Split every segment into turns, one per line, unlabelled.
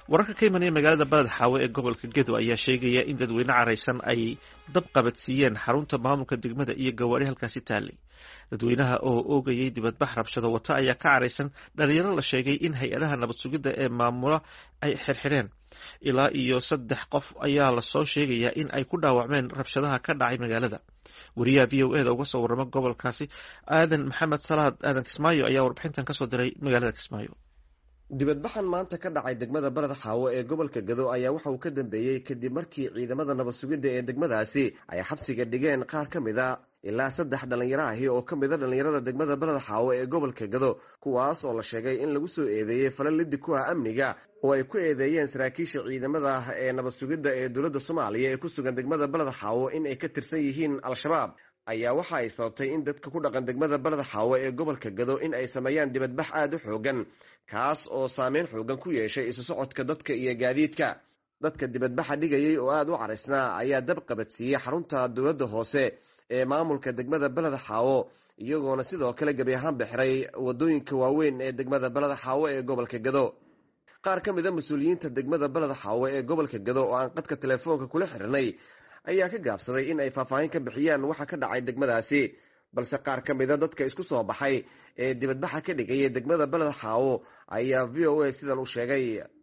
wararka ka imanaya magaalada baled xaawe ee gobolka gedo ayaa sheegaya in dadweyne caraysan ay dab qabadsiiyeen xarunta maamulka degmada iyo gawaari halkaasi taalay. dadweynaha oo oogayay dibadbax rabshado wata ayaa ka caraysan dhalinyaro la sheegay in hay-adaha nabad sugidda ee maamula ay xirxidheen. ilaa iyo 3 qof ayaa lasoo sheegayaa in ay ku dhaawacmeen rabshadaha ka dhacay magaalada. wariyaha v o eda uga soo warrama gobolkaasi aadan maxamed salaad aadan kismaayo ayaa warbixintan kasoo diray magaalada kismaayo.
dibadbaxan maanta ka dhacay degmada baled xaawe ee gobolka gedo ayaa waxa uu ka dambeeyey kadib markii ciidamada nabad sugidda ee degmadaasi ay xabsiga dhigeen qaar ka mid a ilaa 3 dhalinyaro ahi oo ka mid a dhalinyarada degmada baled xaawe ee gobolka gedo, kuwaas oo la sheegay in lagu soo eedeeyey falal liddi ku ah amniga oo ay ku eedeeyeen saraakiisha ciidamada ee nabad sugidda ee dowladda Soomaaliya ee ku sugan degmada baled xaawe in ay ka tirsan yihiin al-shabaab. ayaa waxa ay sababtay in dadka ku dhaqan degmada baled xaawe ee gobolka gedo in ay sameeyaan dibadbax aad u xoogan, kaas oo saameyn xoogan ku yeeshay isu socodka dadka iyo gaadiidka. dadka dibadbaxa dhigayay oo aad u caraysnaa ayaa dab qabadsiiyey xarunta dowladda hoose ee maamulka degmada baled xaawo, iyagoona sidoo kale gebi ahaan bixiray wadooyinka waaweyn ee degmada baled xaawe ee gobolka gedo. qaar ka mid a mas-uuliyiinta degmada baled xaawe ee gobolka gedo oo aan qadka telefoonka kula xirnay ayaa ka gaabsaday in ay faahfaahin ka bixiyaan waxa ka dhacay degmadaasi, balse qaar ka mid a dadka isku soo baxay ee dibadbaxa ka dhigaya degmada baled xaawo ayaa v o a sidan u sheegay.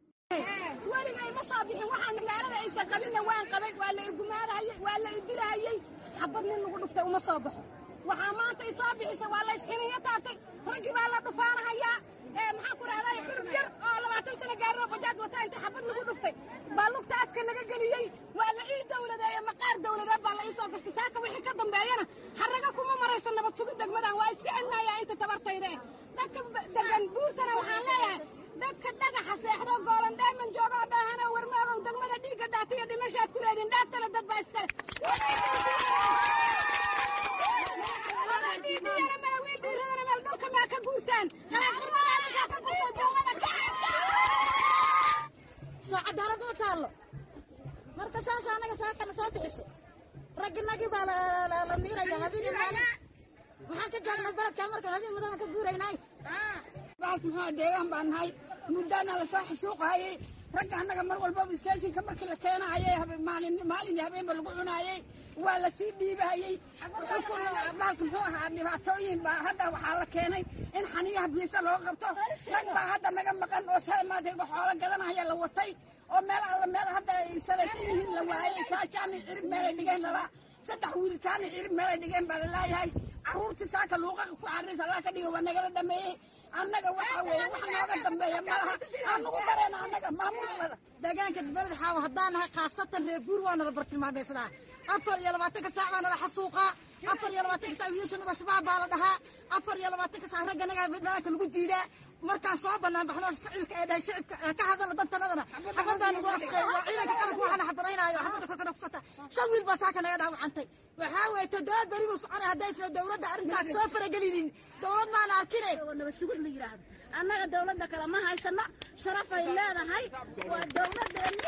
weligay ma soo bixin waxaan magaalada aysan qabinna waan qabay, waa la igumaarayay, waa la idilahayay, xabad nin lagu dhuftay uma soo baxo. waxaa maanta i soo bixisa waa la isxiniyo taabtay, raggii baa la dhufaanahayaa. maxaan ku rahday xurub yar oo 20 sano gaaroo bajaaj wata inta xabad lagu dhuftay baa lugta afka laga geliyey. waa la ii dowladeeye maqaar dowladeed baa la ii soo gashtay. saaka wixii ka dambeeyana xaraga kuma maraysan nabad sugid degmadan, waa iska celinayaa inta tabartayde. dadka degan buurtana waxaan leeyahay dadka dhagaxa seexdo goolan dheeman jooga oo dhaahana warmaagow degmada dhiigga daatay iyo dhimashaad ku leediin dhaaftana dad baa iskale. cadaalad ma taalo marka saas anaga saakana soo bixiso ragginagii baa la miiraya habeen maalin. waxaan ka joognaa baladka marka habeen mudana ka guuraynay baalki maxaa deegaan baan nahay muddana la soo xasuuqayay ragga annaga mar walbaba istaashinka markii la keenayay maalin habeenba lagu cunaayay waa la sii dhiibahayay. baalki muxuu ahaa dhibaatooyin baa hadda waxaa la keenay in xaniyaha biisa loo qabto. rag baa hadda naga maqan oo maanta xoolo gadanaya la watay oo meel alla meel hadda ay salaysan yihiin la waayay. kaajaani cirib meelay dhigeen lalaa 3 wiil jaani cirib meelay dhigeen baa la leeyahay. carruurtii saaka luuqaqa ku carris allaa ka dhiga waa nagala dhameeyey. annaga waxaa weeye wax nooga dambeeya malaha anugu dareena annaga maamulada deegaanka baled xaawo haddaan nahay khaasatan reer guur waana la bartilmaameysadaa. 24 saac baana la xasuuqaa. 24 saac wiilashana shabaab baa la dhahaa. 24 saac ragganaga dhaanka lagu jiidaa. markaan soo banaan baxno ficilka ee dhahay shicibka ka hadala dantanadana xabadaan ugu afkay waa ciidanka qaranka waxaana xabadaynaayo xabada korkana ku sota 5 wiil baa saaka naga dhaawacantay. waxaa weeye 7 beri buu soconay haddaysan dowladda arrintaas soo faragelinin. dowlad maana arkine nabad sugid la yidhaahdo annaga dowladda kale ma haysano sharafay leedahay. waa dowladeenni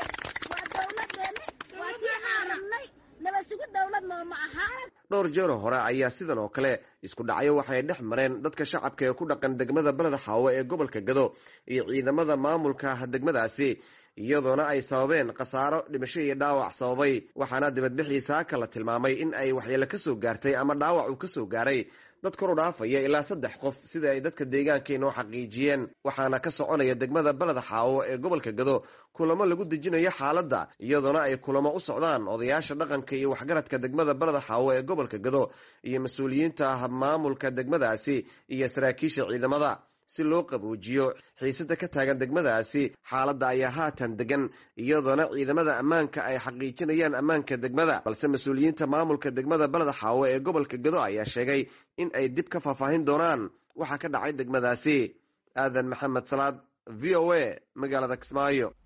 waa tii caalamnay nabad sugid dowlad nooma aha.
dhowr jeer hore ayaa sidan oo kale isku dhacyo waxay dhex mareen dadka shacabka ee ku dhaqan degmada baled xaawe ee gobolka gedo iyo ciidamada maamulka degmadaasi, iyadoona ay sababeen khasaaro dhimasho iyo dhaawac sababay. waxaana dibadbixii saaka la tilmaamay in ay waxyeelo ka soo gaartay ama dhaawac uu ka soo gaaray dad kor u dhaafaya ilaa 3 qof sida ay dadka deegaankeena u xaqiijiyeen. waxaana ka soconaya degmada baled xaawo ee gobolka gedo kulamo lagu dejinayo xaaladda, iyadoona ay kulamo u socdaan odayaasha dhaqanka iyo waxgaradka degmada baled xaawo ee gobolka gedo iyo mas-uuliyiinta maamulka degmadaasi iyo saraakiisha ciidamada si loo qaboojiyo xiisada ka taagan degmadaasi. xaaladda ayaa haatan degan, iyadoona ciidamada ammaanka ay xaqiijinayaan ammaanka degmada, balse mas-uuliyiinta maamulka degmada baled xaawe ee gobolka gedo ayaa sheegay in ay dib ka faahfaahin doonaan waxa ka dhacay degmadaasi. aadan maxamed salaad v o a magaalada Kismaayo.